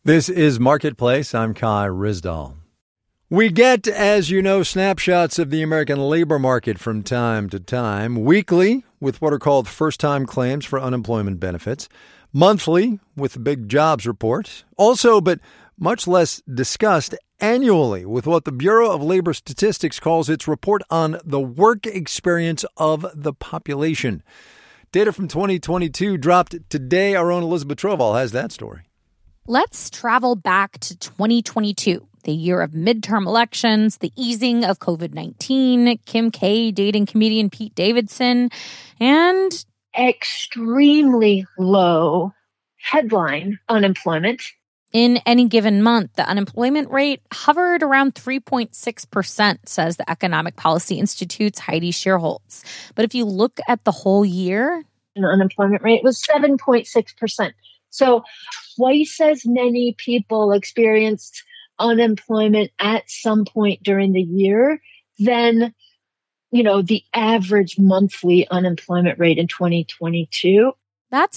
This is Marketplace. I'm Kai Ryssdal. We get, as you know, snapshots of the American labor market from time to time. Weekly, with what are called first-time claims for unemployment benefits. Monthly, with the big jobs report. Also, but much less discussed, annually, with what the Bureau of Labor Statistics calls its report on the work experience of the population. Data from 2022 dropped today. Our own Elizabeth Troval has that story. Let's travel back to 2022, the year of midterm elections, the easing of COVID-19, Kim K dating comedian Pete Davidson, and extremely low headline unemployment. In any given month, the unemployment rate hovered around 3.6%, says the Economic Policy Institute's Heidi Shierholz. But if you look at the whole year, the unemployment rate was 7.6%. So twice as many people experienced unemployment at some point during the year than, the average monthly unemployment rate in 2022. That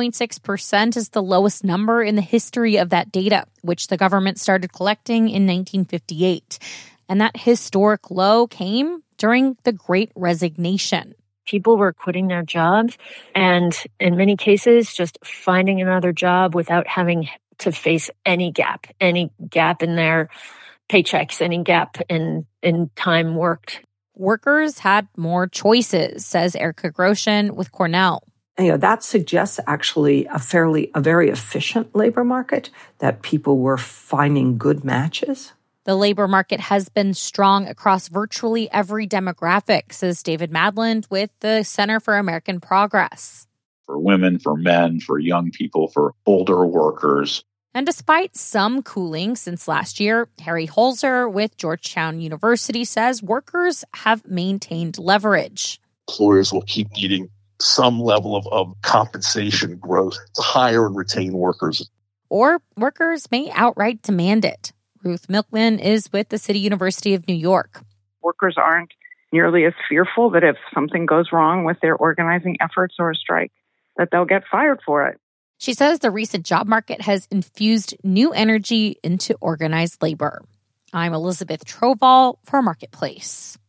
7.6% is the lowest number in the history of that data, which the government started collecting in 1958. And that historic low came during the Great Resignation. People were quitting their jobs and in many cases just finding another job without having to face any gap in their paychecks, any gap in time worked. Workers had more choices, says Erica Groshen with Cornell. That suggests actually a very efficient labor market, that people were finding good matches. The labor market has been strong across virtually every demographic, says David Madland with the Center for American Progress. For women, for men, for young people, for older workers. And despite some cooling since last year, Harry Holzer with Georgetown University says workers have maintained leverage. Employers will keep needing some level of compensation growth to hire and retain workers. Or workers may outright demand it. Ruth Milkman is with the City University of New York. Workers aren't nearly as fearful that if something goes wrong with their organizing efforts or a strike, that they'll get fired for it. She says the recent job market has infused new energy into organized labor. I'm Elizabeth Troval for Marketplace.